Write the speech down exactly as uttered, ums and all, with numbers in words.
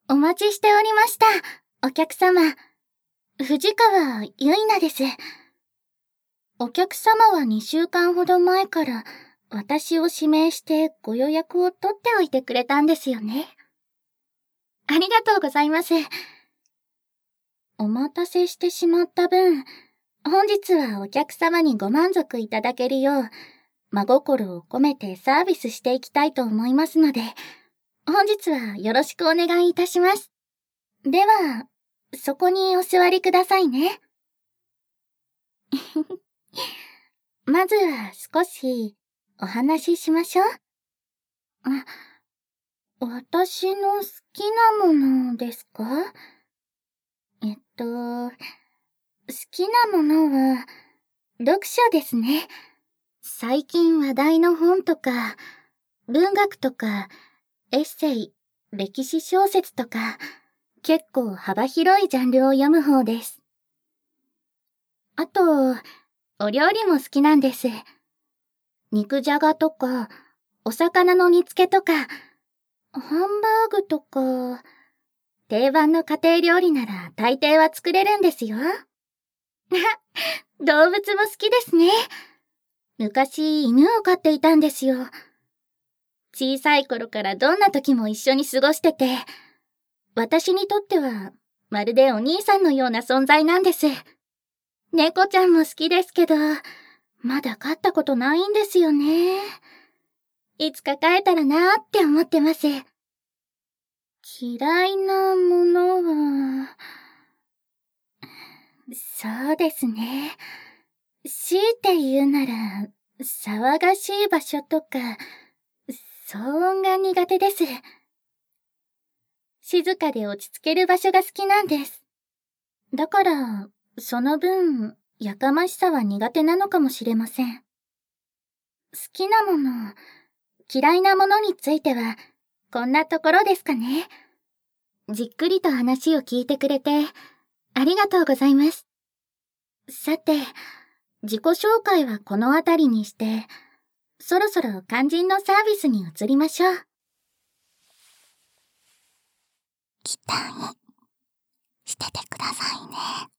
お待ちしておりました、お客様。藤川ゆいなです。お客様はにしゅうかんほど前から私を指名してご予約を取っておいてくれたんですよね。ありがとうございます。お待たせしてしまった分、本日はお客様にご満足いただけるよう、真心を込めてサービスしていきたいと思いますので、本日はよろしくお願いいたします。では、そこにお座りくださいね。まずは少しお話ししましょう。あ、私の好きなものですか？えっと、好きなものは読書ですね。最近話題の本とか、文学とか、エッセイ、歴史小説とか、結構幅広いジャンルを読む方です。あと、お料理も好きなんです。肉じゃがとか、お魚の煮付けとか、ハンバーグとか、定番の家庭料理なら大抵は作れるんですよ。動物も好きですね。昔犬を飼っていたんですよ。小さい頃からどんな時も一緒に過ごしてて、私にとってはまるでお兄さんのような存在なんです。猫ちゃんも好きですけど、まだ飼ったことないんですよね。いつか飼えたらなーって思ってます。嫌いなものは、そうですね。強いて言うなら、騒がしい場所とか、騒音が苦手です。静かで落ち着ける場所が好きなんです。だから、その分、やかましさは苦手なのかもしれません。好きなもの、嫌いなものについては、こんなところですかね。じっくりと話を聞いてくれて、ありがとうございます。さて、自己紹介はこの辺りにして、そろそろ肝心のサービスに移りましょう。 期待しててくださいね。